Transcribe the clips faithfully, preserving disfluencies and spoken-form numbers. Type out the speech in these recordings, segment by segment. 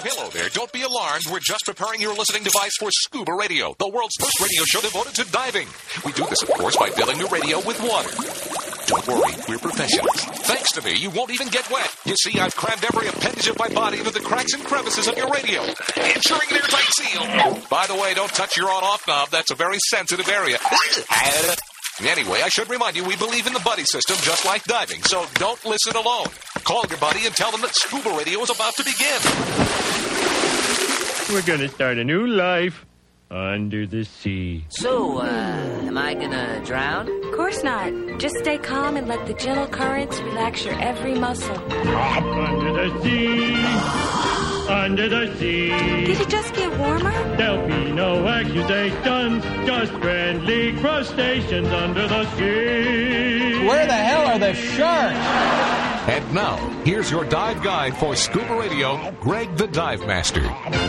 Hello there. Don't be alarmed. We're just preparing your listening device for Scuba Radio, the world's first radio show devoted to diving. We do this, of course, by filling your radio with water. Don't worry, we're professionals. Thanks to me, you won't even get wet. You see, I've crammed every appendage of my body into the cracks and crevices of your radio, ensuring an airtight seal. By the way, don't touch your on-off knob. That's a very sensitive area. Anyway, I should remind you, we believe in the buddy system just like diving, so don't listen alone. Call your buddy and tell them that Scuba Radio is about to begin. We're going to start a new life under the sea. So, uh, am I gonna drown? Of course not. Just stay calm and let the gentle currents relax your every muscle. Under the sea, under the sea. Did it just get warmer? There'll be no accusations, just friendly crustaceans under the sea. Where the hell are the sharks? And now, here's your dive guide for Scuba Radio, Greg the Dive Master.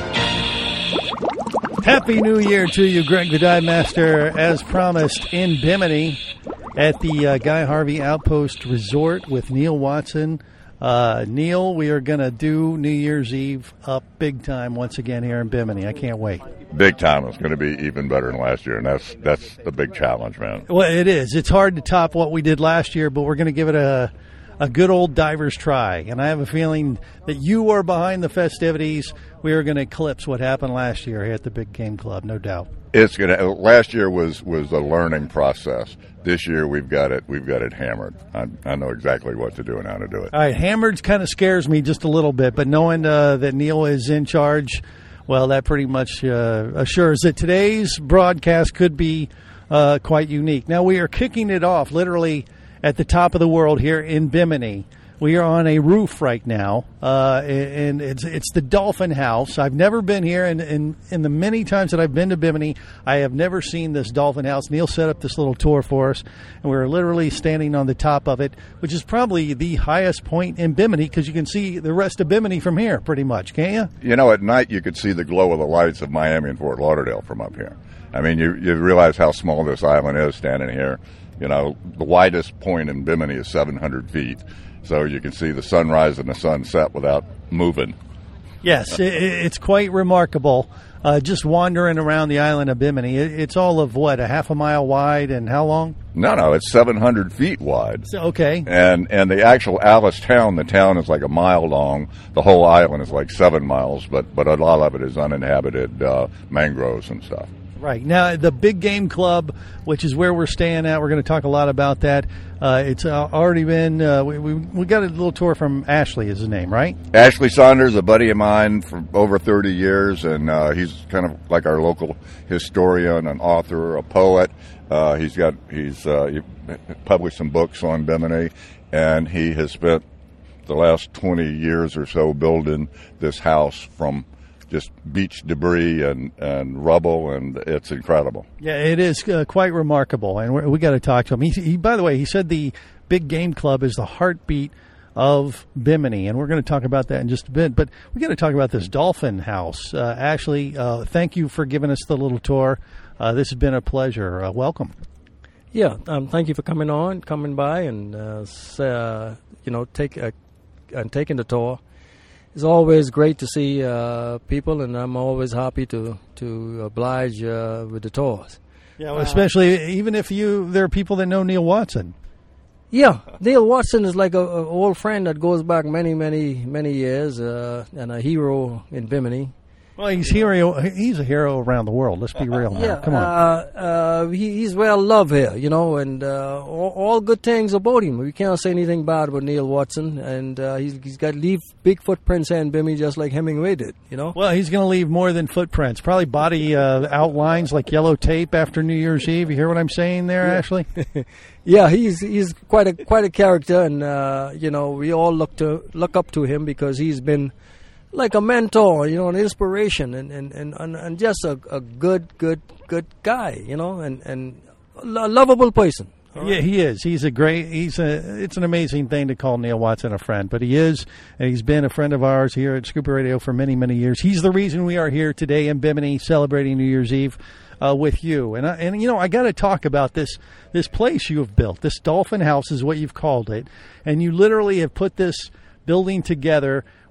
Happy New Year to you, Greg the Dive Master, as promised in Bimini at the uh, Guy Harvey Outpost Resort with Neil Watson. Uh, Neil, we are going to do New Year's Eve up big time once again here in Bimini. I can't wait. Big time. It's going to be even better than last year, and that's that's the big challenge, man. Well, it is. It's hard to top what we did last year, but we're going to give it a a good old diver's try. And I have a feeling that you are behind the festivities. We are going to eclipse what happened last year here at the Big Game Club, no doubt. It's going to. Last year was was a learning process. This year we've got it. We've got it hammered. I, I know exactly what to do and how to do it. All right, hammered kind of scares me just a little bit, but knowing uh, that Neil is in charge, well, that pretty much uh, assures that today's broadcast could be uh, quite unique. Now we are kicking it off literally at the top of the world here in Bimini. We are on a roof right now, uh, and it's it's the Dolphin House. I've never been here, and in, in the many times that I've been to Bimini, I have never seen this Dolphin House. Neil set up this little tour for us, and we're literally standing on the top of it, which is probably the highest point in Bimini, because you can see the rest of Bimini from here, pretty much, can't you? You know, at night you could see the glow of the lights of Miami and Fort Lauderdale from up here. I mean, you you realize how small this island is standing here. You know, the widest point in Bimini is seven hundred feet. So you can see the sunrise and the sunset without moving. Yes, it, it's quite remarkable. Uh, just wandering around the island of Bimini. It, it's all of, what, a half a mile wide and how long? No, no, it's seven hundred feet wide. So, okay. And and the actual Alice town, the town is like a mile long. The whole island is like seven miles, but, but a lot of it is uninhabited uh, mangroves and stuff. Right. Now, the Big Game Club, which is where we're staying at, we're going to talk a lot about that. Uh, it's uh, already been, uh, we, we we got a little tour from Ashley is his name, right? Ashley Saunders, a buddy of mine for over thirty years, and uh, he's kind of like our local historian, an author, a poet. Uh, he's got, he's uh, he published some books on Bimini, and he has spent the last twenty years or so building this house from just beach debris and, and rubble, and it's incredible. Yeah, it is uh, quite remarkable, and we're, we got to talk to him. He, he, by the way, he said the Big Game Club is the heartbeat of Bimini, and we're going to talk about that in just a bit. But we got to talk about this Dolphin House. Uh, Ashley, uh, thank you for giving us the little tour. Uh, this has been a pleasure. Uh, welcome. Yeah, um, thank you for coming on, coming by, and uh, uh, you know, take uh, and taking the tour. It's always great to see uh, people, and I'm always happy to to oblige uh, with the tours. Yeah, well, especially even if you there are people that know Neil Watson. Yeah, Neil Watson is like a, a old friend that goes back many, many, many years, uh, and a hero in Bimini. Well, he's hero. He's a hero around the world. Let's be real now. Yeah, Come on. Uh, uh, he, he's well loved here, you know, and uh, all, all good things about him. We can't say anything bad about Neil Watson, and uh, he's, he's got leave big footprints here in Bimini just like Hemingway did, you know. Well, he's going to leave more than footprints. Probably body uh, outlines like yellow tape after New Year's Eve. You hear what I'm saying there, yeah. Ashley? Yeah, he's he's quite a quite a character, and uh, you know, we all look to look up to him because he's been like a mentor, you know, an inspiration, and, and, and, and just a, a good, good, good guy, you know, and, and a lovable person. Right? Yeah, he is. He's a great, he's a, it's an amazing thing to call Neil Watson a friend, but he is, and he's been a friend of ours here at Scuba Radio for many, many years. He's the reason we are here today in Bimini celebrating New Year's Eve uh, with you. And, I, and, you know, I got to talk about this, this place you have built. This Dolphin House is what you've called it, and you literally have put this building together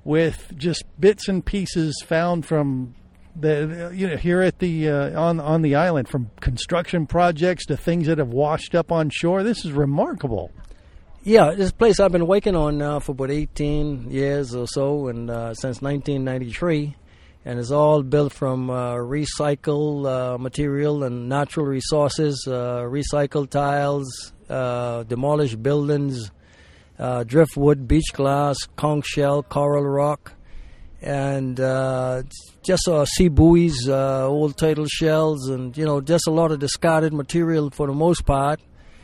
with just bits and pieces found from the you know here at the uh, on on the island, from construction projects to things that have washed up on shore. This is remarkable. Yeah, this place I've been working on now for about eighteen years or so, and uh, since nineteen ninety-three, and it's all built from uh, recycled uh, material and natural resources, uh, recycled tiles, uh, demolished buildings, uh, driftwood, beach glass, conch shell, coral rock, and uh, just uh, sea buoys, uh, old turtle shells, and you know, just a lot of discarded material for the most part,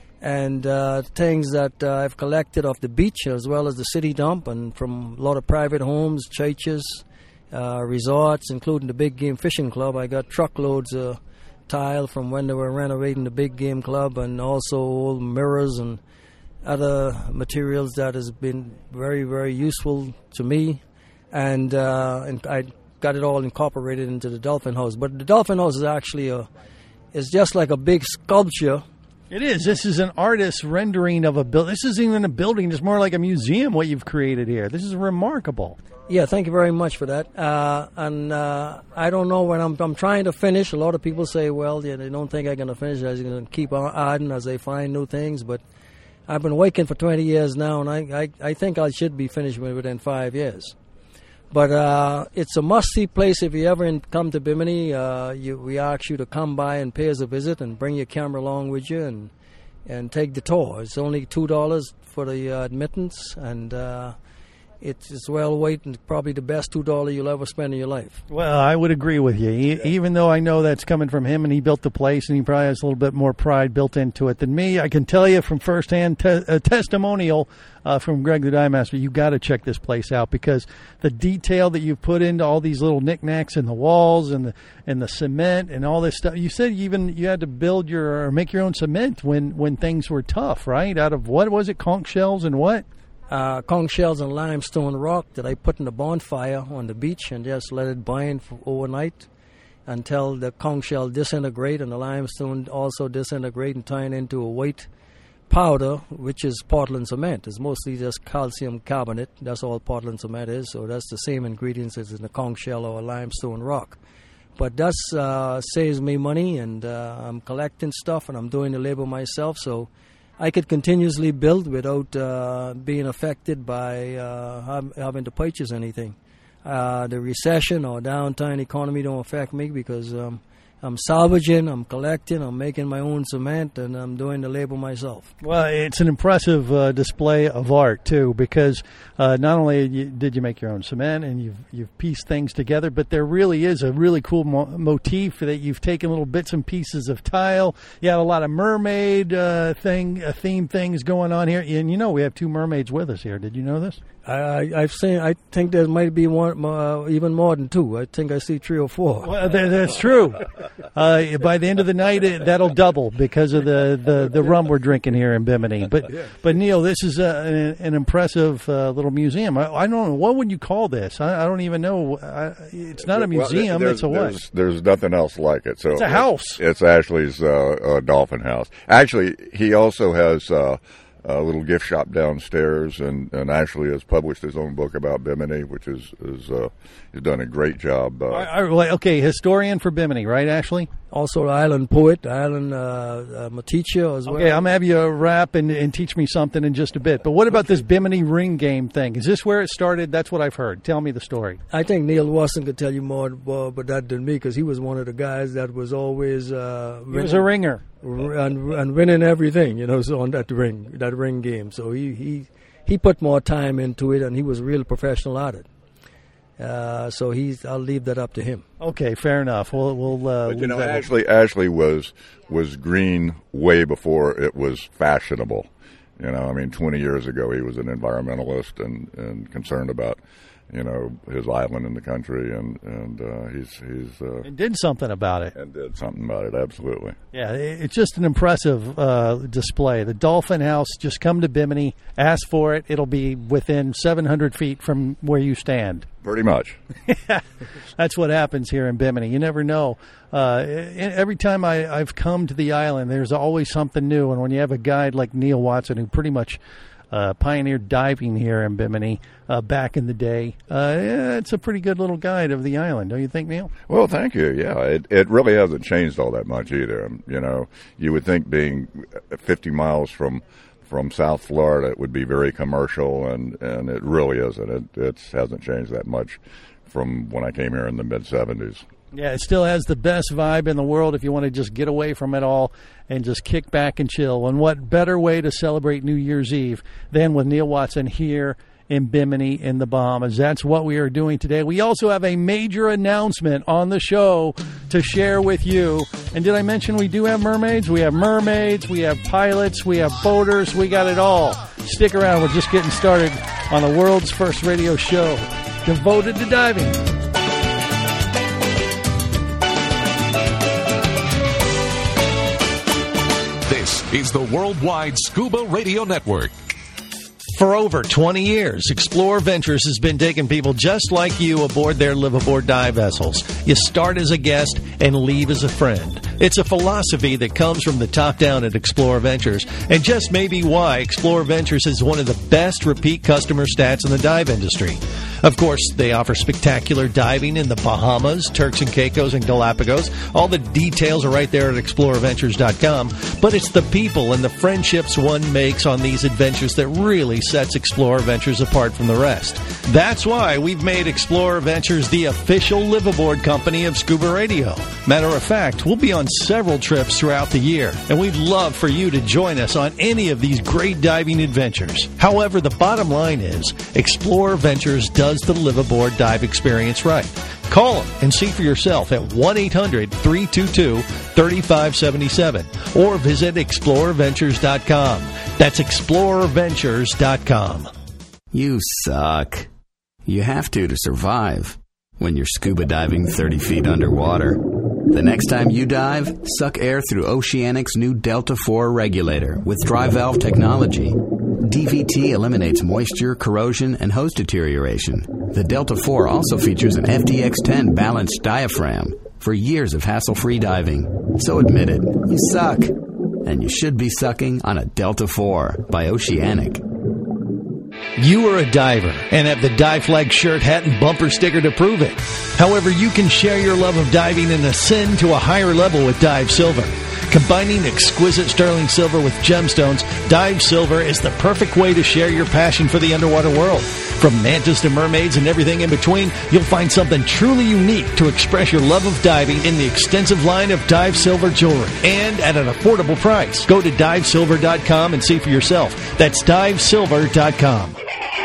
and uh, things that uh, I've collected off the beach as well as the city dump, and from a lot of private homes, churches, uh, resorts, including the Big Game Fishing Club. I got truckloads of tile from when they were renovating the Big Game Club, and also old mirrors and other materials that has been very, very useful to me. And, uh, and I got it all incorporated into the Dolphin House. But the Dolphin House is actually a, is just like a big sculpture. It is. This is an artist's rendering of a building. This isn't even a building. It's more like a museum, what you've created here. This is remarkable. Yeah, thank you very much for that. Uh, and uh, I don't know when I'm, I'm trying to finish. A lot of people say, well, yeah, they don't think I'm going to finish. I'm going to keep on adding as they find new things. But I've been working for twenty years now, and I, I, I think I should be finished within five years. But uh, it's a must-see place if you ever in, come to Bimini. Uh, you, we ask you to come by and pay us a visit and bring your camera along with you and and take the tour. It's only two dollars for the uh, admittance, and uh, it's, it's well worth and probably the best two dollars you'll ever spend in your life. Well, I would agree with you, e- even though I know that's coming from him and he built the place and he probably has a little bit more pride built into it than me. I can tell you from firsthand te- a testimonial uh, from Greg the Dive Master, you got to check this place out, because the detail that you've put into all these little knickknacks in the walls and the and the cement and all this stuff. You said you even you had to build your or make your own cement when, when things were tough, right? Out of what was it, conch shells and what? Uh, conch shells and limestone rock that I put in a bonfire on the beach and just let it burn for overnight until the conch shell disintegrate and the limestone also disintegrate and turn into a white powder, which is Portland cement. It's mostly just calcium carbonate. That's all Portland cement is. So that's the same ingredients as in the conch shell or a limestone rock. But that uh, saves me money, and uh, I'm collecting stuff and I'm doing the labor myself. So I could continuously build without uh, being affected by uh, having to purchase anything. Uh, the recession or downturn economy don't affect me because um, I'm salvaging, I'm collecting, I'm making my own cement, and I'm doing the labor myself. Well, it's an impressive uh, display of art, too, because uh, not only you, did you make your own cement and you've, you've pieced things together, but there really is a really cool mo- motif that you've taken little bits and pieces of tile. You have a lot of mermaid uh, thing, uh, theme things going on here. And, you know, we have two mermaids with us here. Did you know this? I, I've seen. I think there might be one, uh, even more than two. I think I see three or four. Well, that, that's true. Uh, by the end of the night, it, that'll double because of the, the, the rum we're drinking here in Bimini. But but Neil, this is a, an, an impressive uh, little museum. I, I don't know, what would you call this? I, I don't even know. I, it's not a museum. Well, it's a what? There's, there's nothing else like it. So it's a house. It's Ashley's uh, uh, Dolphin House. Actually, he also has Uh, a little gift shop downstairs, and, and Ashley has published his own book about Bimini, which is is uh, he's done a great job. Uh, I, I, okay, historian for Bimini, right, Ashley? Also, island poet, island uh, I'm a teacher as well. Okay, I'm gonna have you rap and, and teach me something in just a bit. But what about this Bimini ring game thing? Is this where it started? That's what I've heard. Tell me the story. I think Neil Watson could tell you more about that than me, because he was one of the guys that was always uh, he was a ringer. And, and winning everything, you know, so on that ring, that ring game. So he, he, he put more time into it, and he was a real professional at it. Uh, so he's, I'll leave that up to him. Okay, fair enough. We'll, we'll uh, but you know, Ashley, Ashley was was green way before it was fashionable. You know, I mean, twenty years ago, he was an environmentalist and, and concerned about, you know, his island in the country, and and uh, he's he's uh, and did something about it. And did something about it, absolutely. Yeah, it's just an impressive uh, display. The Dolphin House. Just come to Bimini, ask for it. It'll be within seven hundred feet from where you stand. Pretty much. That's what happens here in Bimini. You never know. Uh, every time I, I've come to the island, there's always something new. And when you have a guide like Neil Watson, who pretty much uh, pioneered diving here in Bimini uh, back in the day. Uh, yeah, it's a pretty good little guide of the island, don't you think, Neil? Well, thank you. Yeah, it it really hasn't changed all that much either. Um, you know, you would think being fifty miles from from South Florida, it would be very commercial, and, and it really isn't. It it hasn't changed that much from when I came here in the mid seventies. Yeah, it still has the best vibe in the world if you want to just get away from it all and just kick back and chill. And what better way to celebrate New Year's Eve than with Neil Watson here in Bimini in the Bahamas. That's what we are doing today. We also have a major announcement on the show to share with you. And did I mention we do have mermaids? We have mermaids, we have pilots, we have boaters, we got it all. Stick around. We're just getting started on the world's first radio show devoted to diving. This is the Worldwide Scuba Radio Network. For over twenty years, Explore Ventures has been taking people just like you aboard their live-aboard dive vessels. You start as a guest and leave as a friend. It's a philosophy that comes from the top down at Explore Ventures, and just may be why Explore Ventures is one of the best repeat customer stats in the dive industry. Of course, they offer spectacular diving in the Bahamas, Turks and Caicos, and Galapagos. All the details are right there at explorer ventures dot com. But it's the people and the friendships one makes on these adventures that really sets Explorer Ventures apart from the rest. That's why we've made Explorer Ventures the official live-aboard company of Scuba Radio. Matter of fact, we'll be on several trips throughout the year, and we'd love for you to join us on any of these great diving adventures. However, the bottom line is, Explorer Ventures does the live-aboard dive experience right. Call them and see for yourself at one eight hundred three two two three five seven seven or visit explorer ventures dot com. That's explorer ventures dot com. You suck. You have to to survive when you're scuba diving thirty feet underwater. The next time you dive, suck air through Oceanic's new Delta four regulator with dry valve technology. D V T eliminates moisture, corrosion, and hose deterioration. The Delta four also features an F D X ten balanced diaphragm for years of hassle-free diving. So admit it, you suck. And you should be sucking on a Delta four by Oceanic. You are a diver and have the Dive Flag shirt, hat, and bumper sticker to prove it. However, you can share your love of diving and ascend to a higher level with Dive Silver. Combining exquisite sterling silver with gemstones, Dive Silver is the perfect way to share your passion for the underwater world. From mantas to mermaids and everything in between, you'll find something truly unique to express your love of diving in the extensive line of Dive Silver jewelry, and at an affordable price. Go to dive silver dot com and see for yourself. That's dive silver dot com.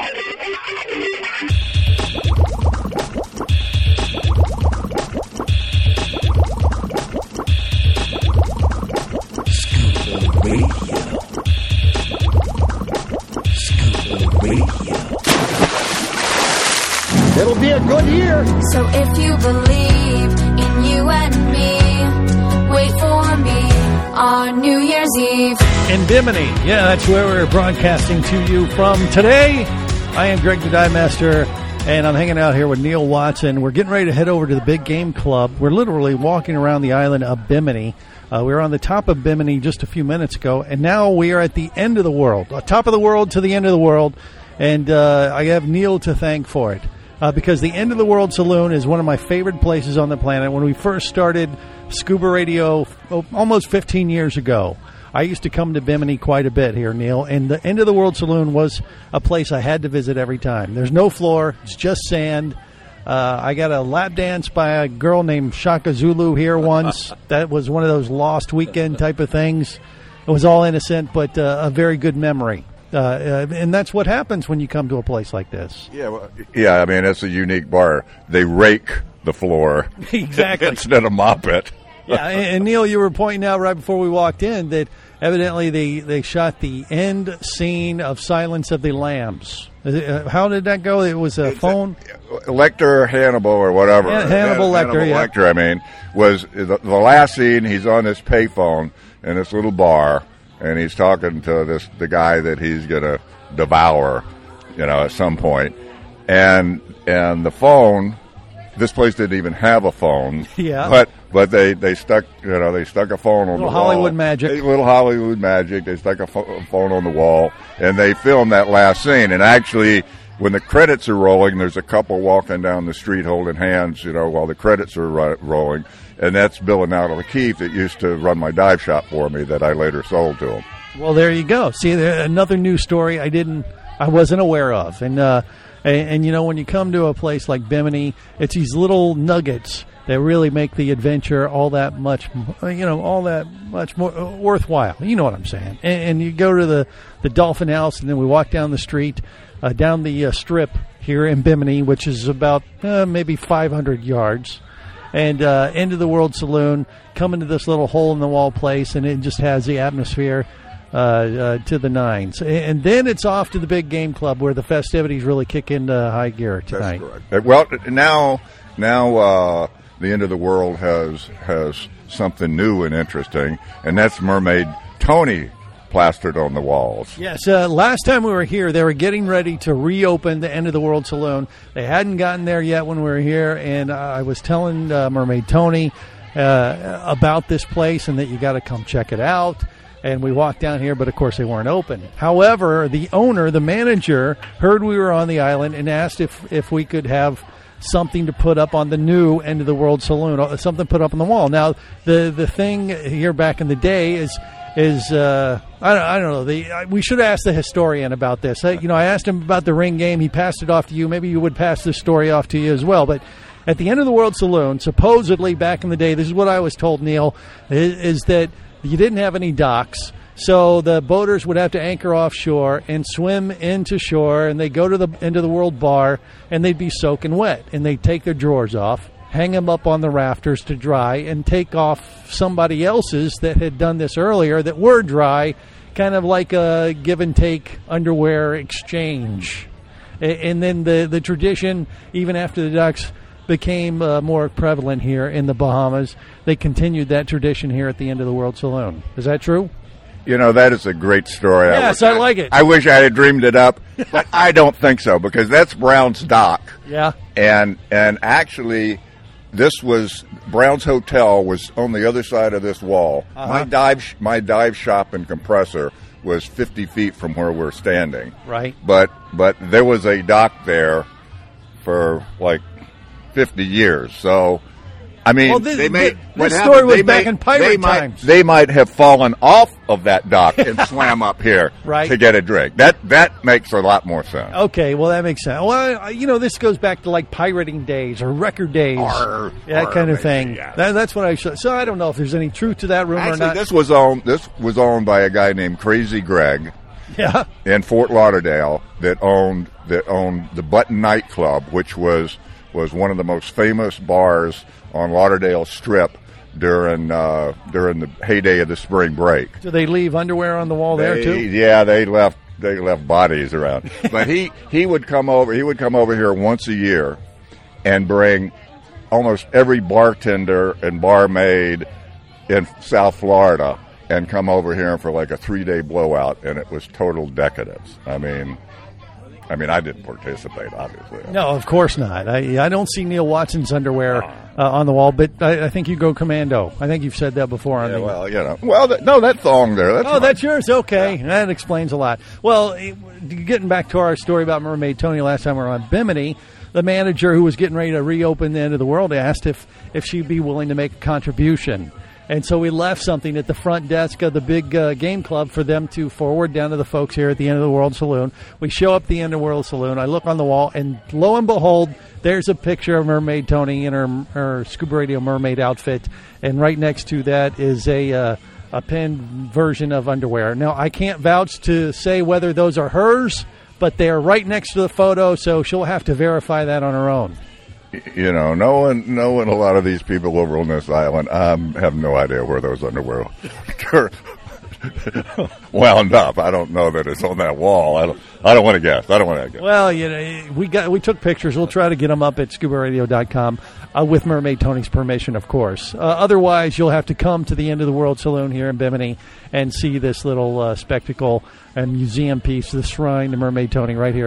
It'll be a good year. So if you believe in you and me, wait for me on New Year's Eve. In Bimini. Yeah, that's where we're broadcasting to you from today. I am Greg the Dive Master, and I'm hanging out here with Neil Watson. We're getting ready to head over to the Big Game Club. We're literally walking around the island of Bimini. Uh, we were on the top of Bimini just a few minutes ago, and now we are at the end of the world. Uh, top of the world to the end of the world, and uh, I have Neil to thank for it. Uh, because the End of the World Saloon is one of my favorite places on the planet. When we first started Scuba Radio oh, almost fifteen years ago, I used to come to Bimini quite a bit here, Neil, and the End of the World Saloon was a place I had to visit every time. There's no floor. It's just sand. Uh, I got a lap dance by a girl named Shaka Zulu here once. That was one of those lost weekend type of things. It was all innocent, but uh, a very good memory. Uh, uh, and that's what happens when you come to a place like this. Yeah, well, yeah. I mean, it's a unique bar. They rake the floor exactly instead of mop it. Yeah, and, and Neil, you were pointing out right before we walked in that evidently they, they shot the end scene of Silence of the Lambs. Uh, how did that go? It was a it's phone. A, Lecter Hannibal or whatever. Yeah, Hannibal Lecter. Hannibal yeah. Lecter. I mean, was the, the last scene. He's on this payphone in this little bar. And he's talking to this the guy that he's gonna devour, you know, at some point. And and the phone this place didn't even have a phone. Yeah. But but they, they stuck you know they stuck a phone on little the wall. Hollywood magic. A little Hollywood magic. They stuck a, pho- a phone on the wall, and they filmed that last scene. And actually, when the credits are rolling, there's a couple walking down the street holding hands, you know, while the credits are ro- rolling. And that's Bill and Natalie Keefe that used to run my dive shop for me that I later sold to him. Well, there you go. See, there, another new story I didn't, I wasn't aware of. And, uh, and, and, you know, when you come to a place like Bimini, it's these little nuggets that really make the adventure all that much, you know, all that much more worthwhile. You know what I'm saying. And, and you go to the, the Dolphin House, and then we walk down the street, uh, down the uh, strip here in Bimini, which is about uh, maybe five hundred yards, and uh, into the World Saloon, come into this little hole-in-the-wall place, and it just has the atmosphere uh, uh, to the nines. And then it's off to the big game club where the festivities really kick into high gear tonight. That's correct. Well, now, now uh, the End of the World has has something new and interesting, and that's Mermaid Tony plastered on the walls. Yes, uh, last time we were here, they were getting ready to reopen the End of the World Saloon. They hadn't gotten there yet when we were here, and uh, I was telling uh, Mermaid Tony uh, about this place and that you got to come check it out. And we walked down here, but of course they weren't open. However, the owner, the manager, heard we were on the island and asked if, if we could have something to put up on the new End of the World Saloon, something put up on the wall. Now, the the thing here back in the day is is uh, I don't, I don't know. The, we should ask the historian about this. I, you know, I asked him about the ring game. He passed it off to you. Maybe you would pass this story off to you as well. But at the End of the World Saloon, supposedly back in the day, this is what I was told, Neil, is, is that you didn't have any docks. So the boaters would have to anchor offshore and swim into shore, and they go to the End of the World bar, and they'd be soaking wet. And they'd take their drawers off, hang them up on the rafters to dry, and take off somebody else's that had done this earlier that were dry, kind of like a give-and-take underwear exchange. And then the, the tradition, even after the ducks became uh, more prevalent here in the Bahamas, they continued that tradition here at the End of the World Saloon. Is that true? You know, that is a great story. Yes, I, I like it. I wish I had dreamed it up, but I don't think so, because that's Brown's Dock. Yeah. And and actually, this was, Brown's Hotel was on the other side of this wall. Uh-huh. My dive my dive shop and compressor was fifty feet from where we're standing. Right. But But there was a dock there for, like, fifty years, so... I mean, well, this, they may, this what story was they back may, in pirate they might, times. They might have fallen off of that dock and swam up here right. to get a drink. That that makes a lot more sense. Okay, well, that makes sense. Well, you know, this goes back to like pirating days or record days, Arr, that arr, kind of thing. Yeah. That, that's what I should. So I don't know if there's any truth to that rumor Actually, or not. this was owned. This was owned by a guy named Crazy Greg. Yeah. In Fort Lauderdale, that owned that owned the Button Nightclub, which was was one of the most famous bars on Lauderdale Strip during uh, during the heyday of the spring break. Do they leave underwear on the wall there They- too? Yeah, they left they left bodies around. But he, he would come over he would come over here once a year and bring almost every bartender and barmaid in South Florida and come over here for like a three day blowout, and it was total decadence. I mean I mean, I didn't participate, obviously. No, of course not. I I don't see Neil Watson's underwear uh, on the wall, but I, I think you go commando. I think you've said that before. On Yeah, the, well, you know. Well, that, no, that thong there. That's oh, mine. that's yours? Okay. Yeah. That explains a lot. Well, getting back to our story about Mermaid Tony last time we were on Bimini, the manager who was getting ready to reopen the End of the World asked if, if she'd be willing to make a contribution. And so we left something at the front desk of the big uh, game club for them to forward down to the folks here at the End of the World Saloon. We show up the End of the World Saloon. I look on the wall, and lo and behold, there's a picture of Mermaid Tony in her, her Scuba Radio mermaid outfit. And right next to that is a uh, a pinned version of underwear. Now, I can't vouch to say whether those are hers, but they are right next to the photo, so she'll have to verify that on her own. You know, knowing, knowing a lot of these people over on this island, I um, have no idea where those underwear wound up. I don't know that it's on that wall. I don't. I don't want to guess. I don't want to guess. Well, you know, we got we took pictures. We'll try to get them up at scuba radio dot com uh, with Mermaid Tony's permission, of course. Uh, otherwise, you'll have to come to the End of the World Saloon here in Bimini and see this little uh, spectacle and museum piece, the shrine to Mermaid Tony, right here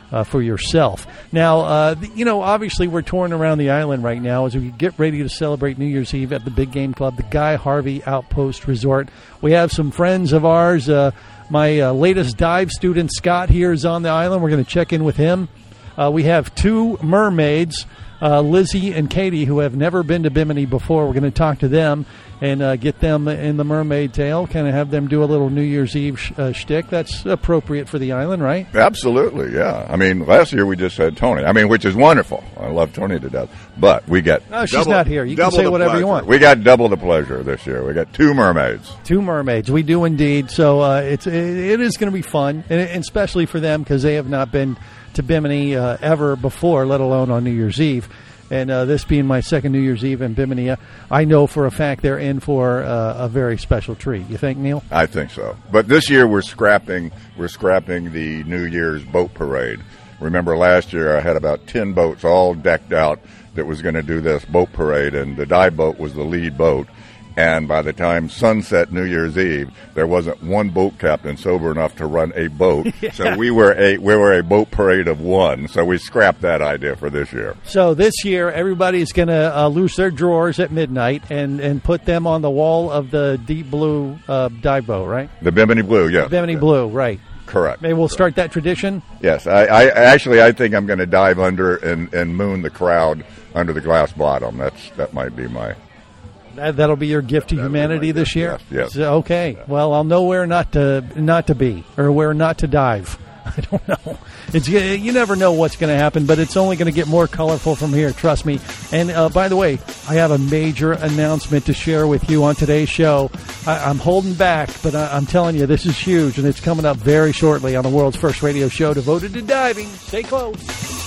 uh, for yourself. Now, uh, you know, obviously we're touring around the island right now as we get ready to celebrate New Year's Eve at the Big Game Club, the Guy Harvey Outpost Resort. We have some friends of ours. Uh, my uh, latest dive student, Scott, here is on the island. We're going to check in with him. Uh, we have two mermaids, uh, Lizzie and Katie, who have never been to Bimini before. We're going to talk to them and uh, get them in the mermaid tail, kind of have them do a little New Year's Eve sh- uh, shtick. That's appropriate for the island, right? Absolutely, yeah. I mean, last year we just had Tony. I mean, which is wonderful. I love Tony to death. But we get No, she's double, not here. You can say whatever pleasure. you want. We got double the pleasure this year. We got two mermaids. Two mermaids. We do indeed. So uh, it's it, it is going to be fun, and, and especially for them because they have not been to Bimini uh, ever before, let alone on New Year's Eve. And uh, this being my second New Year's Eve in Bimini, uh, I know for a fact they're in for uh, a very special treat. You think, Neil? I think so. But this year we're scrapping we're scrapping the New Year's boat parade. Remember last year I had about ten boats all decked out that was going to do this boat parade, and the dive boat was the lead boat. And by the time sunset New Year's Eve, there wasn't one boat captain sober enough to run a boat. Yeah. So we were a we were a boat parade of one. So we scrapped that idea for this year. So this year, everybody's going to uh, loose their drawers at midnight and, and put them on the wall of the deep blue uh, dive boat, right? The Bimini Blue, yes. The Bimini yes. Blue, right. Correct. Maybe we'll start that tradition? Yes. I, I actually I think I'm going to dive under and, and moon the crowd under the glass bottom. That's That might be my... That, that'll be your gift to That'll humanity this year? Yes. yes. So, okay. Yeah. Well, I'll know where not to not to be or where not to dive. I don't know. It's you never know what's going to happen, but it's only going to get more colorful from here. Trust me. And uh, by the way, I have a major announcement to share with you on today's show. I, I'm holding back, but I, I'm telling you, this is huge, and it's coming up very shortly on the world's first radio show devoted to diving. Stay close.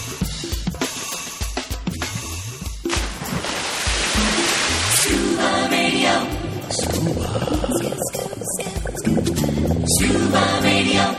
Scuba Radio. Scuba. Scuba Radio.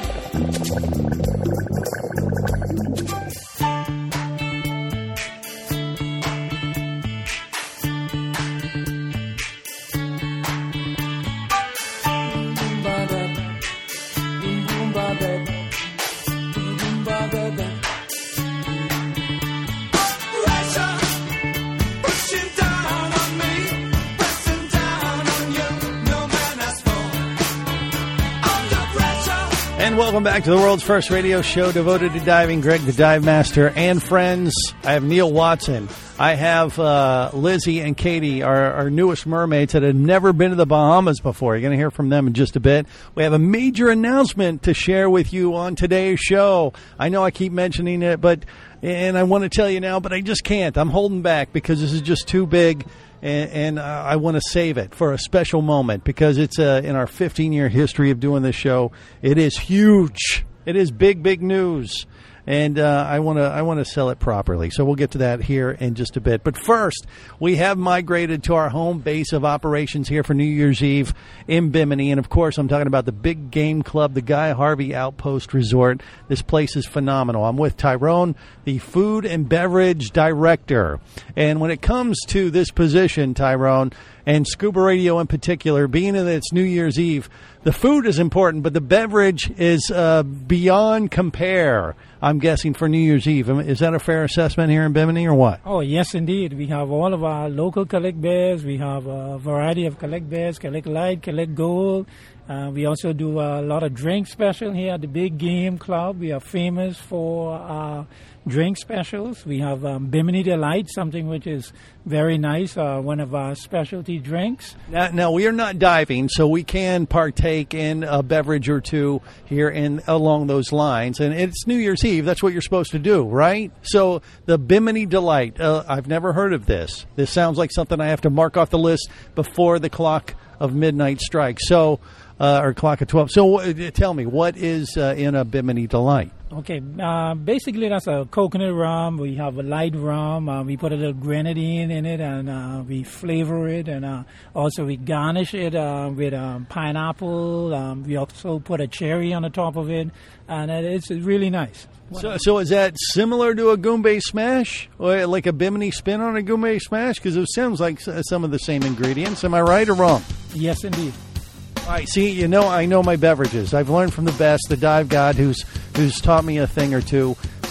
And welcome back to the world's first radio show devoted to diving. Greg the Dive Master and friends. I have Neil Watson. I have uh, Lizzie and Katie, our, our newest mermaids that have never been to the Bahamas before. You're going to hear from them in just a bit. We have a major announcement to share with you on today's show. I know I keep mentioning it, but and I want to tell you now, but I just can't. I'm holding back because this is just too big. And, and uh, I want to save it for a special moment because it's uh, in our fifteen-year history of doing this show. It is huge. It is big, big news. And uh, I want to I want to sell it properly. So we'll get to that here in just a bit. But first, we have migrated to our home base of operations here for New Year's Eve in Bimini. And, of course, I'm talking about the Big Game Club, the Guy Harvey Outpost Resort. This place is phenomenal. I'm with Tyrone, the food and beverage director. And when it comes to this position, Tyrone, and Scuba Radio in particular, being that it's New Year's Eve, the food is important, but the beverage is uh, beyond compare, I'm guessing, for New Year's Eve. Is that a fair assessment here in Bimini or what? Oh, yes, indeed. We have all of our local collect beers. We have a variety of collect beers, collect light, collect gold. Uh, we also do a lot of drink special here at the Big Game Club. We are famous for our drink specials. We have um, Bimini Delight, something which is very nice, uh, one of our specialty drinks. Now, now, we are not diving, so we can partake in a beverage or two here in along those lines. And it's New Year's Eve. That's what you're supposed to do, right? So the Bimini Delight, uh, I've never heard of this. This sounds like something I have to mark off the list before the clock of midnight strikes. So, uh, or clock of twelve. So uh, tell me, what is uh, in a Bimini Delight? Okay, uh, basically that's a coconut rum. We have a light rum. Uh, we put a little grenadine in it, and uh, we flavor it, and uh, also we garnish it uh, with um, pineapple. Um, we also put a cherry on the top of it, and it's really nice. So, so is that similar to a Goombay Smash, or like a Bimini spin on a Goombay Smash? Because it sounds like some of the same ingredients. Am I right or wrong? Yes, indeed. All right, see, you know, I know my beverages. I've learned from the best, the dive god, who's who's taught me a thing or two.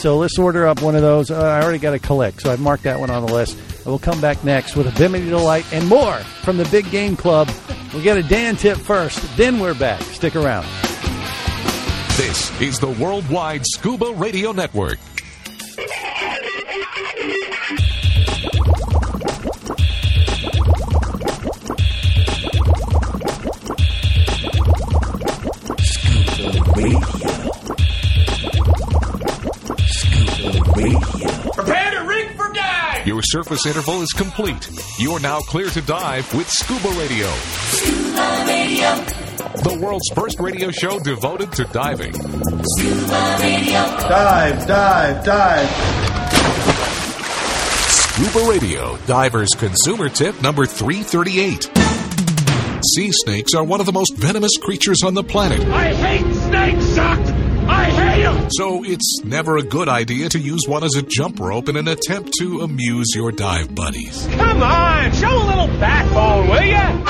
So let's order up one of those. Uh, I already got a Collect, so I've marked that one on the list. And we'll come back next with a Bimini Delight and more from the Big Game Club. We'll get a Dan tip first, then we're back. Stick around. This is the Worldwide Scuba Radio Network. Prepare to rig for dive! Your surface interval is complete. You are now clear to dive with Scuba Radio. Scuba Radio. The world's first radio show devoted to diving. Scuba Radio. Dive, dive, dive. Scuba Radio, diver's consumer tip number three thirty-eight. Sea snakes are one of the most venomous creatures on the planet. I hate snakes, Doc! I hate them! So it's never a good idea to use one as a jump rope in an attempt to amuse your dive buddies. Come on, show a little backbone, will ya?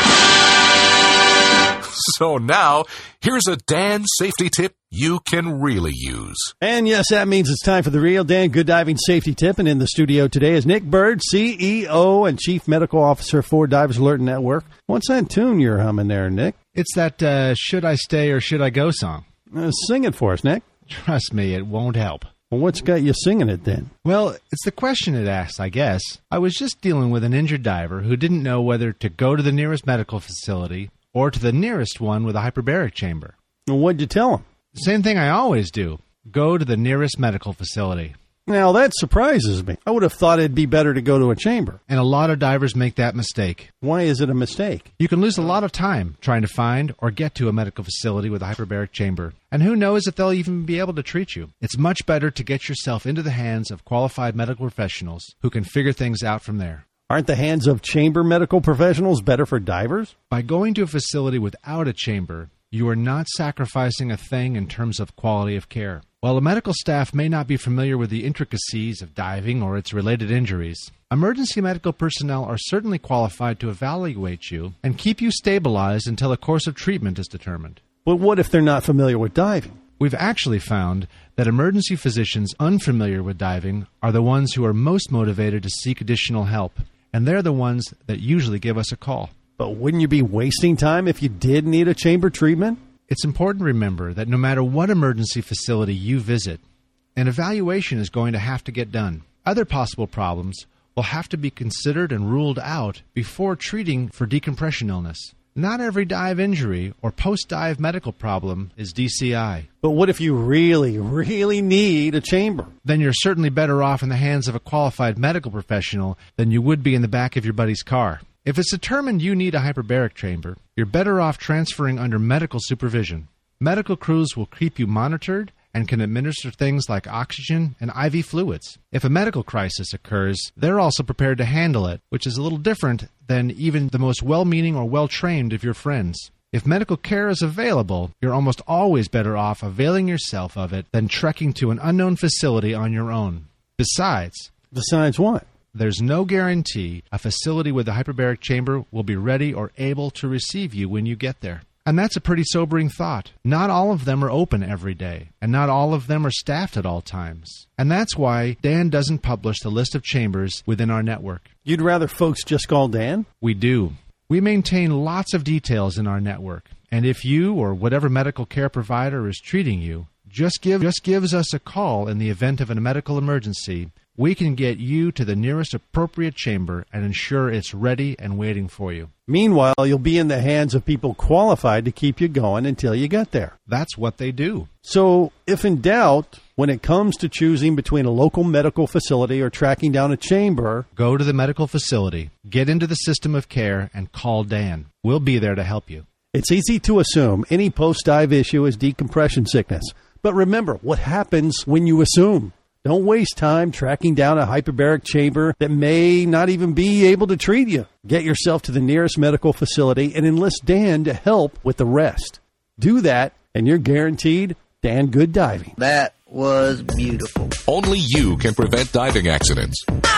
So now, here's a Dan safety tip you can really use. And yes, that means it's time for the real Dan Good Diving Safety Tip. And in the studio today is Nick Bird, C E O and Chief Medical Officer for Divers Alert Network. What's that tune you're humming there, Nick? It's that uh, Should I Stay or Should I Go song. Uh, sing it for us, Nick. Trust me, it won't help. Well, what's got you singing it then? Well, it's the question it asks, I guess. I was just dealing with an injured diver who didn't know whether to go to the nearest medical facility or to the nearest one with a hyperbaric chamber. Well, what'd you tell him? Same thing I always do. Go to the nearest medical facility. Now, that surprises me. I would have thought it'd be better to go to a chamber. And a lot of divers make that mistake. Why is it a mistake? You can lose a lot of time trying to find or get to a medical facility with a hyperbaric chamber. And who knows if they'll even be able to treat you. It's much better to get yourself into the hands of qualified medical professionals who can figure things out from there. Aren't the hands of chamber medical professionals better for divers? By going to a facility without a chamber, you are not sacrificing a thing in terms of quality of care. While the medical staff may not be familiar with the intricacies of diving or its related injuries, emergency medical personnel are certainly qualified to evaluate you and keep you stabilized until a course of treatment is determined. But what if they're not familiar with diving? We've actually found that emergency physicians unfamiliar with diving are the ones who are most motivated to seek additional help, and they're the ones that usually give us a call. But wouldn't you be wasting time if you did need a chamber treatment? It's important to remember that no matter what emergency facility you visit, an evaluation is going to have to get done. Other possible problems will have to be considered and ruled out before treating for decompression illness. Not every dive injury or post-dive medical problem is D C I. But what if you really, really need a chamber? Then you're certainly better off in the hands of a qualified medical professional than you would be in the back of your buddy's car. If it's determined you need a hyperbaric chamber, you're better off transferring under medical supervision. Medical crews will keep you monitored and can administer things like oxygen and I V fluids. If a medical crisis occurs, they're also prepared to handle it, which is a little different than even the most well-meaning or well-trained of your friends. If medical care is available, you're almost always better off availing yourself of it than trekking to an unknown facility on your own. Besides... Besides what? There's no guarantee a facility with a hyperbaric chamber will be ready or able to receive you when you get there. And that's a pretty sobering thought. Not all of them are open every day, and not all of them are staffed at all times. And that's why Dan doesn't publish the list of chambers within our network. You'd rather folks just call Dan? We do. We maintain lots of details in our network, and if you or whatever medical care provider is treating you just give just gives us a call in the event of a medical emergency, we can get you to the nearest appropriate chamber and ensure it's ready and waiting for you. Meanwhile, you'll be in the hands of people qualified to keep you going until you get there. That's what they do. So, if in doubt, when it comes to choosing between a local medical facility or tracking down a chamber, go to the medical facility, get into the system of care, and call Dan. We'll be there to help you. It's easy to assume any post-dive issue is decompression sickness. But remember, what happens when you assume? Don't waste time tracking down a hyperbaric chamber that may not even be able to treat you. Get yourself to the nearest medical facility and enlist Dan to help with the rest. Do that, and you're guaranteed Dan Good Diving. That was beautiful. Only you can prevent diving accidents.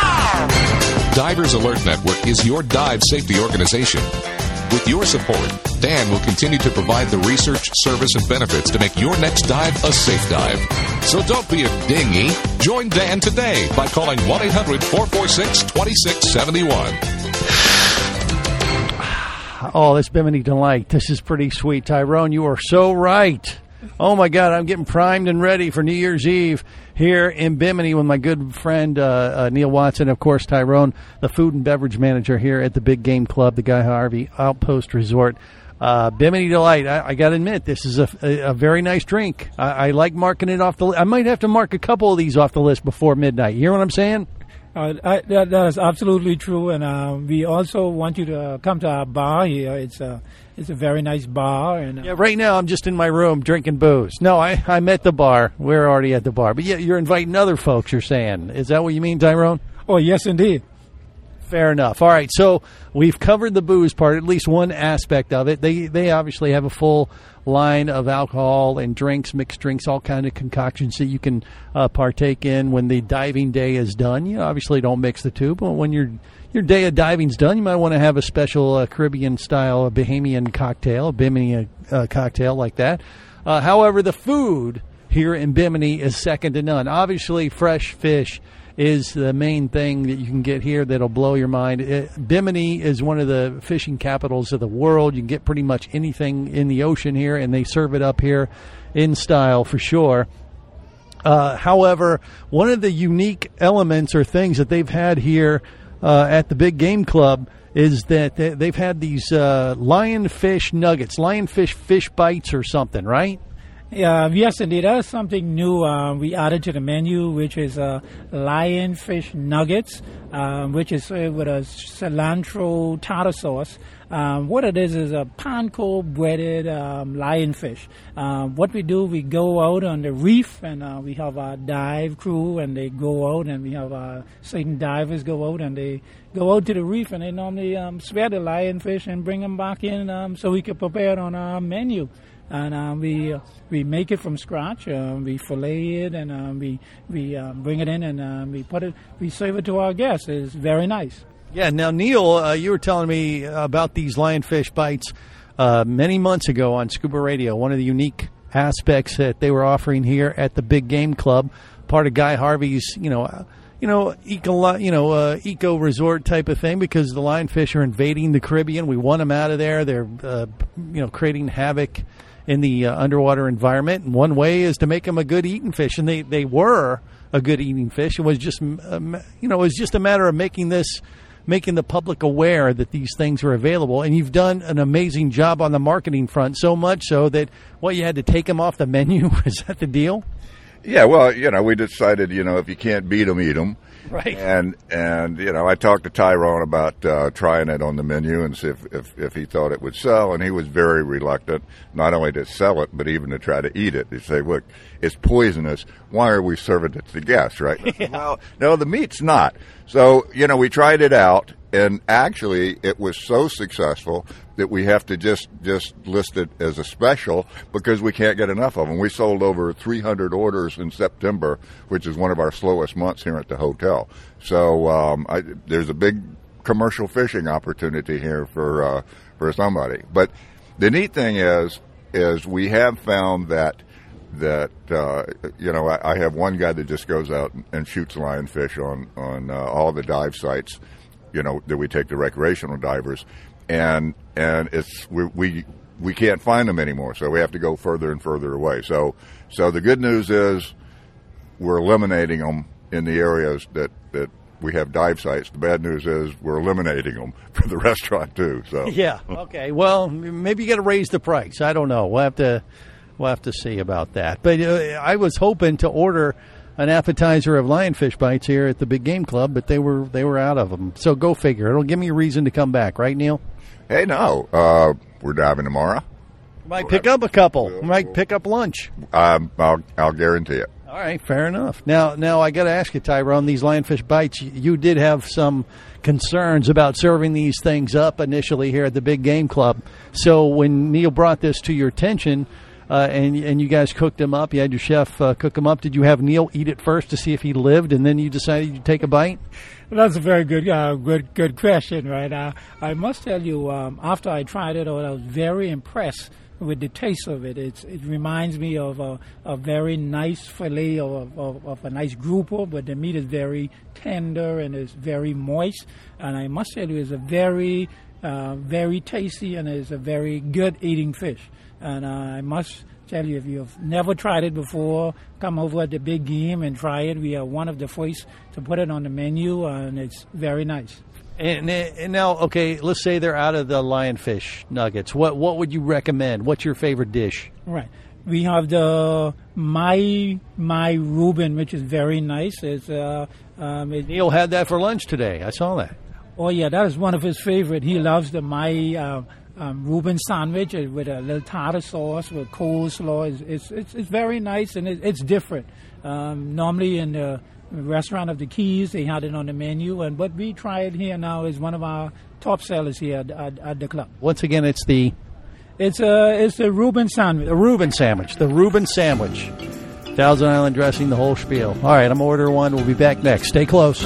Divers Alert Network is your dive safety organization. With your support, Dan will continue to provide the research, service, and benefits to make your next dive a safe dive. So don't be a dinghy. Join Dan today by calling one eight hundred four four six two six seven one. Oh, this Bimini Delight. This is pretty sweet. Tyrone, you are so right. Oh, my God, I'm getting primed and ready for New Year's Eve here in Bimini with my good friend uh, uh, Neil Watson. Of course, Tyrone, the food and beverage manager here at the Big Game Club, the Guy Harvey Outpost Resort. Uh, Bimini Delight, I, I got to admit, this is a, a, a very nice drink. I, I like marking it off the list. I might have to mark a couple of these off the list before midnight. You hear what I'm saying? Uh, I, that, that is absolutely true, and uh, we also want you to come to our bar here. It's a it's a very nice bar. And uh, yeah, right now I'm just in my room drinking booze. No, I, I'm at the bar. We're already at the bar. But yeah, you're inviting other folks, you're saying. Is that what you mean, Tyrone? Oh, yes, indeed. Fair enough. All right, so we've covered the booze part, at least one aspect of it. They they obviously have a full line of alcohol and drinks, mixed drinks, all kind of concoctions that you can uh, partake in when the diving day is done. You obviously don't mix the two, but when your your day of diving's done, you might want to have a special uh, Caribbean-style Bahamian cocktail, a Bimini uh, cocktail like that. Uh, however, the food here in Bimini is second to none. Obviously, fresh fish is the main thing that you can get here that'll blow your mind. It, Bimini is one of the fishing capitals of the world. You can get pretty much anything in the ocean here, and they serve it up here in style for sure. Uh, however, one of the unique elements or things that they've had here uh, at the Big Game Club is that they, they've had these uh, lionfish nuggets, lionfish fish bites or something, right? Yeah, yes, indeed. That is something new uh, we added to the menu, which is uh, lionfish nuggets, um, which is uh, with a cilantro tartar sauce. Um, what it is is a panko breaded um, lionfish. Um, what we do, we go out on the reef, and uh, we have our dive crew, and they go out, and we have our certain divers go out, and they go out to the reef, and they normally um, spare the lionfish and bring them back in um, so we can prepare it on our menu. And uh, we uh, we make it from scratch. Uh, we fillet it, and uh, we we uh, bring it in, and uh, we put it. We serve it to our guests. It's very nice. Yeah. Now, Neil, uh, you were telling me about these lionfish bites uh, many months ago on Scuba Radio. One of the unique aspects that they were offering here at the Big Game Club, part of Guy Harvey's, you know. Uh, You know, eco, you know, uh, eco resort type of thing, because the lionfish are invading the Caribbean. We want them out of there. They're, uh, you know, creating havoc in the uh, underwater environment. And one way is to make them a good eating fish, and they, they were a good eating fish. It was just, um, you know, it was just a matter of making this, making the public aware that these things were available. And you've done an amazing job on the marketing front, so much so that, well, you had to take them off the menu. Is that the deal? Yeah, well, you know, we decided, you know, if you can't beat them, eat them. Right. And, and you know, I talked to Tyrone about uh, trying it on the menu and see if, if, if he thought it would sell, and he was very reluctant, not only to sell it, but even to try to eat it. He'd say, look, it's poisonous. Why are we serving it to guests, right? I said, well, no, the meat's not. So, you know, we tried it out, and actually it was so successful that we have to just, just list it as a special because we can't get enough of them. We sold over three hundred orders in September, which is one of our slowest months here at the hotel. So um, I, there's a big commercial fishing opportunity here for uh, for somebody. But the neat thing is, is we have found that that uh, you know I, I have one guy that just goes out and shoots lionfish on on uh, all the dive sites, you know, that we take the recreational divers. And and it's we, we we can't find them anymore, so we have to go further and further away. So so the good news is we're eliminating them in the areas that, that we have dive sites. The bad news is we're eliminating them for the restaurant too. So yeah, okay. Well, maybe you got to raise the price. I don't know. We'll have to we'll have to see about that. But uh, I was hoping to order an appetizer of lionfish bites here at the Big Game Club, but they were they were out of them. So go figure. It'll give me a reason to come back, right, Neil? Hey, no. Uh, we're diving tomorrow. Might pick up a couple. Might pick up lunch. Um, I'll, I'll guarantee it. All right, fair enough. Now, now I got to ask you, Tyrone, these lionfish bites, you did have some concerns about serving these things up initially here at the Big Game Club. So when Neil brought this to your attention, uh, and and you guys cooked them up, you had your chef uh, cook them up, did you have Neil eat it first to see if he lived, and then you decided to take a bite? Well, that's a very good, uh, good, good question, right? Uh, I must tell you, um, after I tried it, I was very impressed with the taste of it. It's, it reminds me of a, a very nice fillet of, of, of a nice grouper, but the meat is very tender and it's very moist. And I must tell you, it's a very, uh, very tasty and it's a very good eating fish. And uh, I must tell you, if you've never tried it before, come over at the Big Game and try it. We are one of the first to put it on the menu, and it's very nice. And, and now, okay, let's say they're out of the lionfish nuggets. What what would you recommend? What's your favorite dish? Right. We have the my my Reuben, which is very nice. It's uh, um, it, Neil had that for lunch today. I saw that. Oh yeah, that is one of his favorite. He loves the my uh, um, Reuben sandwich with a little tartar sauce with coleslaw. It's it's it's, it's very nice and it, it's different. Um, normally in the restaurant of the Keys, they had it on the menu, and but we try it here now. Is one of our top sellers here at, at, at the club. Once again, it's the it's a it's the Reuben sandwich. The Reuben sandwich. The Reuben sandwich. Thousand Island dressing, the whole spiel. All right, I'm gonna order one. We'll be back next. Stay close.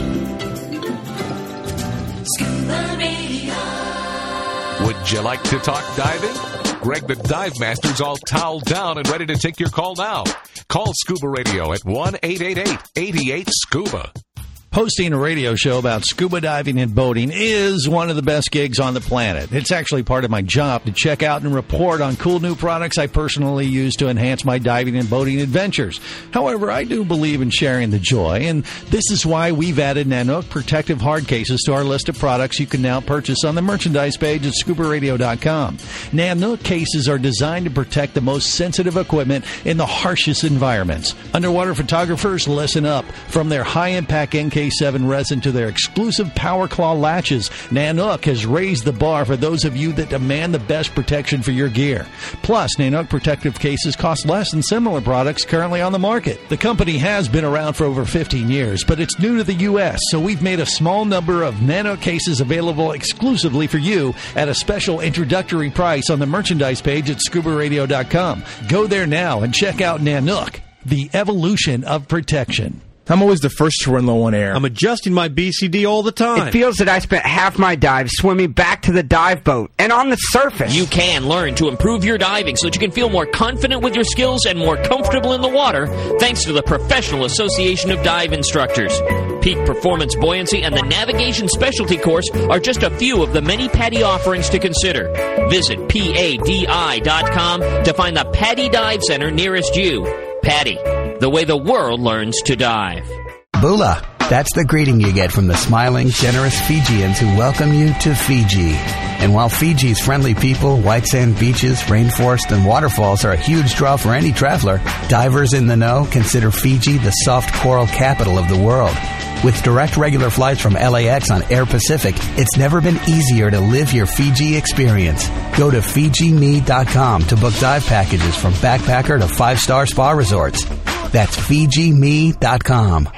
Would you like to talk diving? Greg the Dive Master's all toweled down and ready to take your call now. Call Scuba Radio at one eight eight eight, eight eight, SCUBA. Hosting a radio show about scuba diving and boating is one of the best gigs on the planet. It's actually part of my job to check out and report on cool new products I personally use to enhance my diving and boating adventures. However, I do believe in sharing the joy, and this is why we've added Nanook protective hard cases to our list of products you can now purchase on the merchandise page at scuba radio dot com. Nanook cases are designed to protect the most sensitive equipment in the harshest environments. Underwater photographers, listen up. From their high-impact N K seven resin to their exclusive Power Claw latches, Nanook has raised the bar for those of you that demand the best protection for your gear. Plus, Nanook protective cases cost less than similar products currently on the market. The company has been around for over fifteen years, but it's new to the U S, so we've made a small number of Nanook cases available exclusively for you at a special introductory price on the merchandise page at scuba radio dot com. Go there now and check out Nanook, the evolution of protection. I'm always the first to run low on air. I'm adjusting my B C D all the time. It feels that I spent half my dive swimming back to the dive boat and on the surface. You can learn to improve your diving so that you can feel more confident with your skills and more comfortable in the water thanks to the Professional Association of Dive Instructors. Peak Performance Buoyancy and the Navigation Specialty Course are just a few of the many PADI offerings to consider. Visit P A D I dot com to find the PADI Dive Center nearest you. PADI, the way the world learns to dive. Bula. That's the greeting you get from the smiling, generous Fijians who welcome you to Fiji. And while Fiji's friendly people, white sand beaches, rainforest, and waterfalls are a huge draw for any traveler, divers in the know consider Fiji the soft coral capital of the world. With direct regular flights from L A X on Air Pacific, it's never been easier to live your Fiji experience. Go to Fiji Me dot com to book dive packages from backpacker to five-star spa resorts. That's Fiji Me dot com.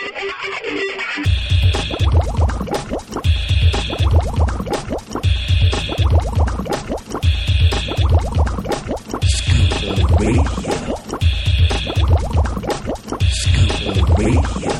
Scuba Radio. Scuba Radio.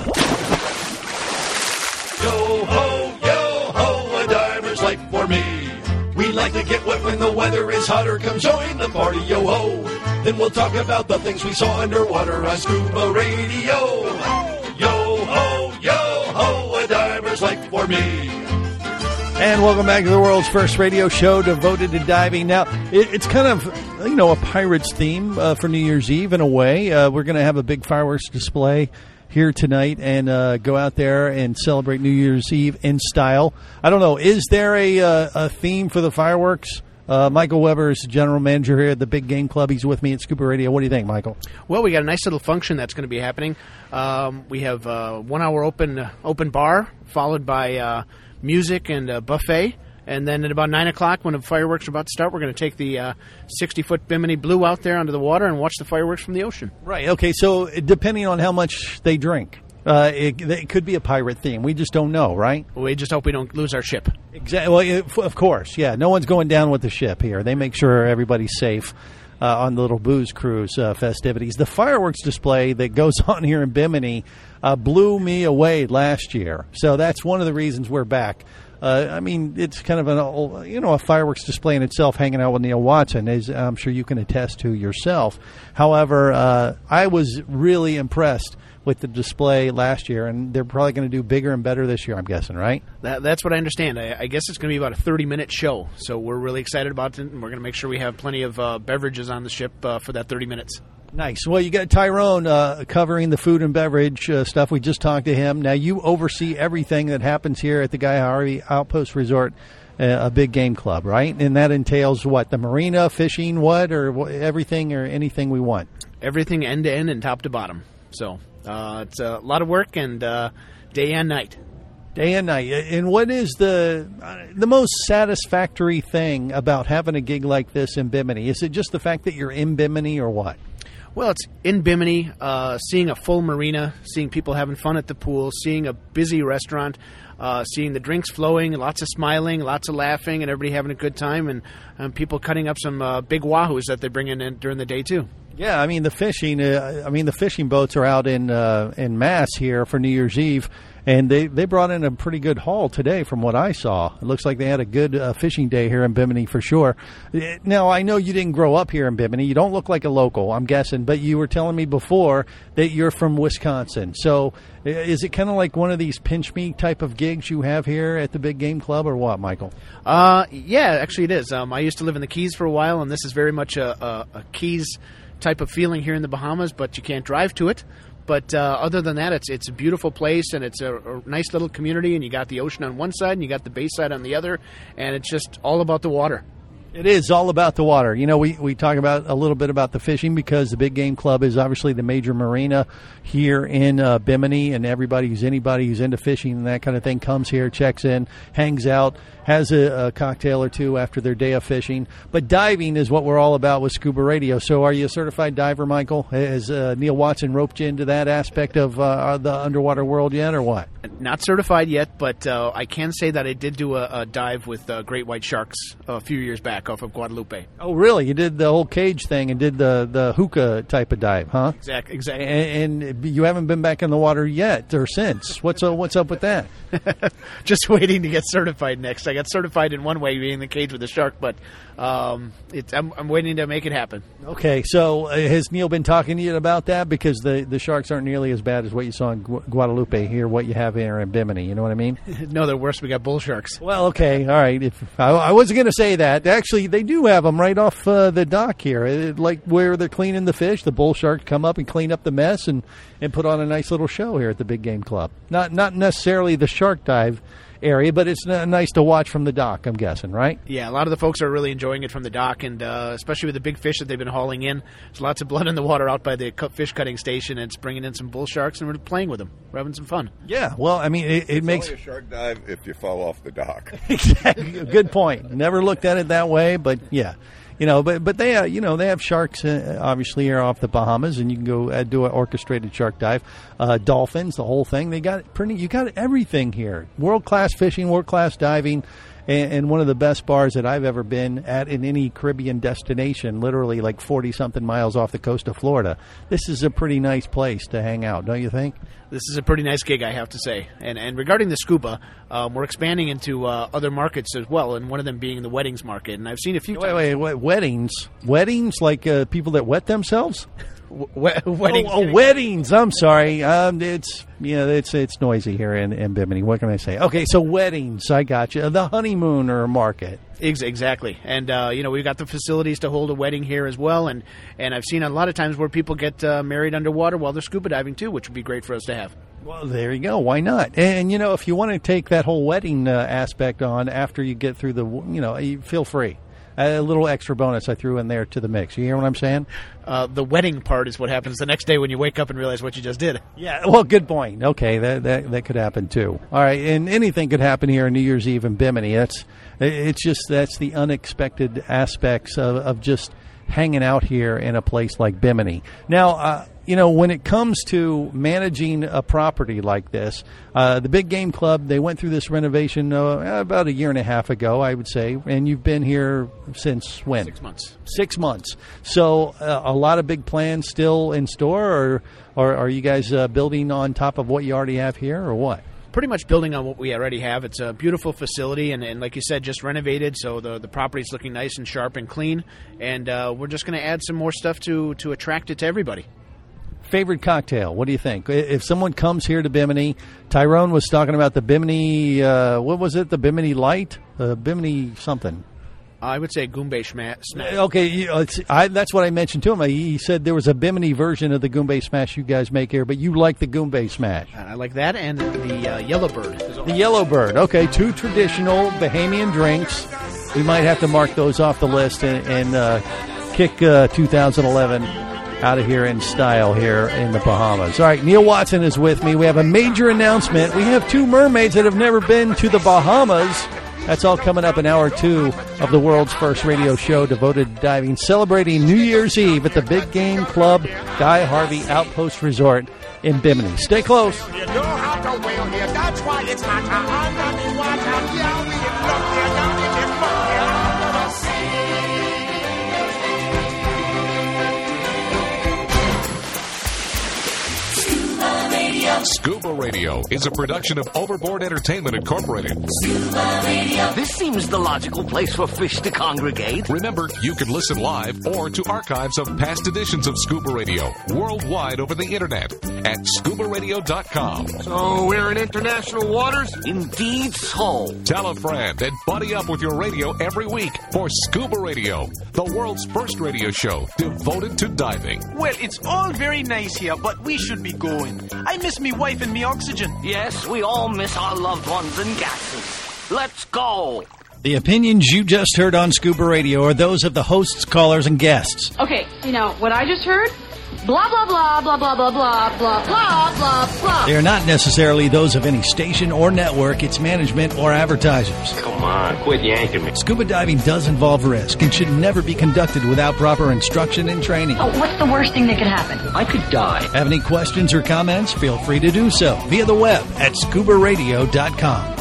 Yo ho, yo ho, a diver's life for me. We like to get wet when the weather is hotter. Come join the party, yo ho. Then we'll talk about the things we saw underwater on Scuba Radio. Yo ho, yo ho, a diver's life for me. And welcome back to the world's first radio show devoted to diving. Now, it, it's kind of, you know, a pirate's theme uh, for New Year's Eve in a way. Uh, we're going to have a big fireworks display here tonight and uh, go out there and celebrate New Year's Eve in style. I don't know, is there a, uh, a theme for the fireworks? Uh, Michael Weber is the general manager here at the Big Game Club. He's with me at Scuba Radio. What do you think, Michael? Well, we got a nice little function that's going to be happening. Um, we have a one-hour open uh, open bar, followed by uh, music and a buffet. And then at about nine o'clock, when the fireworks are about to start, we're going to take the uh, sixty-foot Bimini Blue out there under the water and watch the fireworks from the ocean. Right, okay, so depending on how much they drink, uh, it, it could be a pirate theme. We just don't know, right? We just hope we don't lose our ship. Exactly. Well, of course, yeah. No one's going down with the ship here. They make sure everybody's safe. uh, on the little booze cruise uh, festivities. The fireworks display that goes on here in Bimini uh, blew me away last year. So that's one of the reasons we're back. Uh, I mean, it's kind of an, you know, a fireworks display in itself, hanging out with Neil Watson, as I'm sure you can attest to yourself. However, uh, I was really impressed with the display last year, and they're probably going to do bigger and better this year, I'm guessing, right? That, that's what I understand. I, I guess it's going to be about a thirty-minute show, so we're really excited about it, and we're going to make sure we have plenty of uh, beverages on the ship uh, for that thirty minutes. Nice. Well, you got Tyrone uh, covering the food and beverage uh, stuff. We just talked to him. Now, you oversee everything that happens here at the Guy Harvey Outpost Resort, uh, a big game club, right? And that entails what? The marina, fishing, what? Or what, everything or anything we want? Everything end to end and top to bottom. So uh, it's a lot of work, and uh, day and night. Day and night. And what is the uh, the most satisfactory thing about having a gig like this in Bimini? Is it just the fact that you're in Bimini or what? Well, it's in Bimini, uh, seeing a full marina, seeing people having fun at the pool, seeing a busy restaurant, uh, seeing the drinks flowing, lots of smiling, lots of laughing, and everybody having a good time, and, and people cutting up some uh, big wahoos that they bring in, in during the day, too. Yeah, I mean the fishing. Uh, I mean the fishing boats are out in uh, in mass here for New Year's Eve, and they, they brought in a pretty good haul today, from what I saw. It looks like they had a good uh, fishing day here in Bimini for sure. Now I know you didn't grow up here in Bimini. You don't look like a local, I'm guessing, but you were telling me before that you're from Wisconsin. So is it kind of like one of these pinch me type of gigs you have here at the Big Game Club, or what, Michael? Uh, yeah, actually it is. Um, I used to live in the Keys for a while, and this is very much a, a, a Keys type of feeling here in the Bahamas, but you can't drive to it. But uh, other than that, it's it's a beautiful place, and it's a, a nice little community, and you got the ocean on one side, and you got the bay side on the other, and it's just all about the water. It is all about the water. You know, we, we talk about a little bit about the fishing because the Big Game Club is obviously the major marina here in uh, Bimini, and everybody who's anybody who's into fishing and that kind of thing comes here, checks in, hangs out, has a, a cocktail or two after their day of fishing. But diving is what we're all about with Scuba Radio. So are you a certified diver, Michael? Has uh, Neil Watson roped you into that aspect of uh, the underwater world yet, or what? Not certified yet, but uh, I can say that I did do a, a dive with uh, great white sharks a few years back off of Guadalupe. Oh, really? You did the whole cage thing and did the, the hookah type of dive, huh? Exactly. Exactly. And, and you haven't been back in the water yet or since. What's uh, what's up with that? Just waiting to get certified next. I got certified in one way, being in the cage with the shark, but um, it's, I'm, I'm waiting to make it happen. Okay, so uh, has Neil been talking to you about that? Because the, the sharks aren't nearly as bad as what you saw in Gu- Guadalupe here, what you have here in Bimini. You know what I mean? No, they're worse. We got bull sharks. Well, okay, all right. If I, I wasn't going to say that. Actually, they do have them right off uh, the dock here, it, like where they're cleaning the fish. The bull sharks come up and clean up the mess and, and put on a nice little show here at the Big Game Club. Not not necessarily the shark dive area, but it's n- nice to watch from the dock, I'm guessing, right? Yeah, a lot of the folks are really enjoying it from the dock, and uh, especially with the big fish that they've been hauling in. There's lots of blood in the water out by the cu- fish cutting station, and it's bringing in some bull sharks, and we're playing with them. We're having some fun. Yeah, well, I mean, it, it it's makes... only a shark dive if you fall off the dock. Exactly. Good point. Never looked at it that way, but yeah. You know, but but they uh, you know they have sharks uh, obviously here off the Bahamas, and you can go uh, do an orchestrated shark dive, uh, dolphins, the whole thing. They got pretty. You got everything here. World class fishing, world class diving, and, and one of the best bars that I've ever been at in any Caribbean destination. Literally like forty something miles off the coast of Florida. This is a pretty nice place to hang out, don't you think? This is a pretty nice gig, I have to say. And and regarding the scuba, um, we're expanding into uh, other markets as well, and one of them being the weddings market. And I've seen a few. Wait, times. wait, wait, weddings, weddings, like uh, people that wet themselves. W- weddings. Oh, oh, weddings. I'm sorry. Um, it's you know, it's it's noisy here in, in Bimini. What can I say? Okay, so weddings. I got you. The honeymooner market. Ex- Exactly. And, uh, you know, we've got the facilities to hold a wedding here as well. And, and I've seen a lot of times where people get uh, married underwater while they're scuba diving, too, which would be great for us to have. Well, there you go. Why not? And, you know, if you want to take that whole wedding uh, aspect on after you get through the, you know, you feel free. A little extra bonus I threw in there to the mix. You hear what I'm saying? Uh, the wedding part is what happens the next day when you wake up and realize what you just did. Yeah, well, good point. Okay, that that, that could happen too. All right, and anything could happen here on New Year's Eve in Bimini. That's it's just that's the unexpected aspects of, of just hanging out here in a place like Bimini. Now, uh, you know, when it comes to managing a property like this, uh, the Big Game Club, they went through this renovation uh, about a year and a half ago, I would say, and you've been here since when? Six months. Six months. So uh, a lot of big plans still in store, or, or are you guys uh, building on top of what you already have here, or what? Pretty much building on what we already have. It's a beautiful facility, and, and like you said, just renovated, so the the property's looking nice and sharp and clean, and uh, we're just going to add some more stuff to, to attract it to everybody. Favorite cocktail, what do you think? If someone comes here to Bimini, Tyrone was talking about the Bimini, uh, what was it, the Bimini Light? The Bimini something. I would say Goombay Smash. Okay, you know, it's, I, that's what I mentioned to him. He said there was a Bimini version of the Goombay Smash you guys make here, but you like the Goombay Smash. I like that, and the uh, Yellowbird. The Yellowbird. Okay, two traditional Bahamian drinks. We might have to mark those off the list and, and uh, kick uh, two thousand eleven out of here in style here in the Bahamas. All right, Neil Watson is with me. We have a major announcement. We have two mermaids that have never been to the Bahamas. That's all coming up in hour two of the world's first radio show devoted to diving, celebrating New Year's Eve at the Big Game Club, Guy Harvey Outpost Resort in Bimini. Stay close. You know how to whale here. That's why it's hot under the water. Yeah, we get lucky down in the under the sea. Scuba Radio is a production of Overboard Entertainment Incorporated. Scuba Radio. This seems the logical place for fish to congregate. Remember, you can listen live or to archives of past editions of Scuba Radio worldwide over the internet at scuba radio dot com. So we're in international waters? Indeed so. Tell a friend and buddy up with your radio every week for Scuba Radio, the world's first radio show devoted to diving. Well, it's all very nice here, but we should be going. I miss me wife and me oxygen. Yes, we all miss our loved ones and gases. Let's go. The opinions you just heard on Scuba Radio are those of the hosts, callers, and guests. Okay, you know, what I just heard? Blah, blah, blah, blah, blah, blah, blah, blah, blah, blah, blah. They are not necessarily those of any station or network, its management, or advertisers. Come on, quit yanking me. Scuba diving does involve risk and should never be conducted without proper instruction and training. Oh, what's the worst thing that could happen? I could die. Have any questions or comments? Feel free to do so via the web at scuba radio dot com.